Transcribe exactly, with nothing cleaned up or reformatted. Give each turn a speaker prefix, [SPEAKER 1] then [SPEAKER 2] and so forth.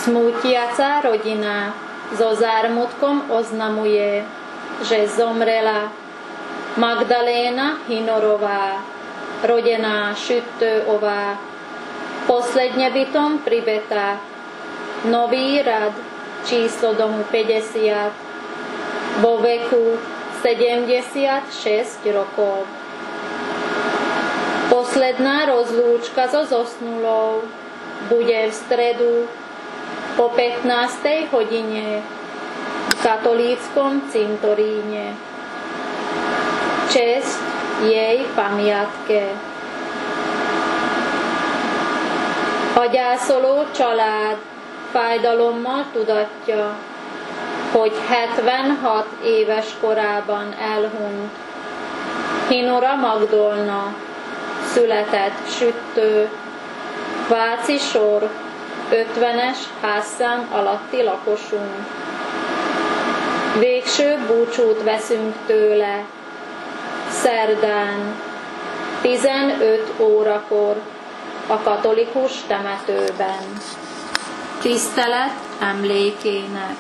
[SPEAKER 1] Smútiaca rodina so zármutkom oznamuje, že zomrela Magdaléna Hinorová, rodená Šüttöová, posledne bytom pribetá, Nový rad, číslo domu päťdesiat, vo veku sedemdesiatšesť rokov. Posledná rozlúčka so zosnulou bude v stredu po pätnástej hodine v katolíckom cintoríne. Česť jej pamiatke. A gyászoló család fájdalommal tudatja, hogy hetvenhat éves korában elhunyt Hinora Magdolna, született Süttő, Váci sor, ötvenes házszám alatti lakosunk. Végső búcsút veszünk tőle, szerdán, tizenöt órakor a katolikus temetőben. Tisztelet emlékének.